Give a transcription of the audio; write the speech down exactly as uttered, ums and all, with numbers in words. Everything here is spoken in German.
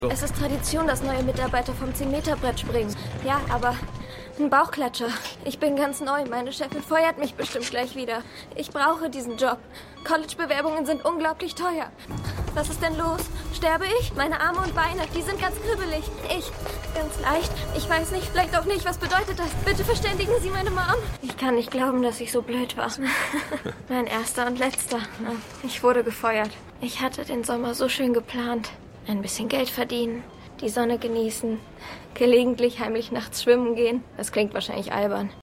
Es ist Tradition, dass neue Mitarbeiter vom zehn-Meter-Brett springen. Ja, aber ein Bauchklatscher. Ich bin ganz neu. Meine Chefin feuert mich bestimmt gleich wieder. Ich brauche diesen Job. College-Bewerbungen sind unglaublich teuer. Was ist denn los? Sterbe ich? Meine Arme und Beine, die sind ganz kribbelig. Ich, ganz leicht. Ich weiß nicht, vielleicht auch nicht. Was bedeutet das? Bitte verständigen Sie meine Mom. Ich kann nicht glauben, dass ich so blöd war. Mein erster und letzter. Ich wurde gefeuert. Ich hatte den Sommer so schön geplant. Ein bisschen Geld verdienen, die Sonne genießen, gelegentlich heimlich nachts schwimmen gehen. Das klingt wahrscheinlich albern.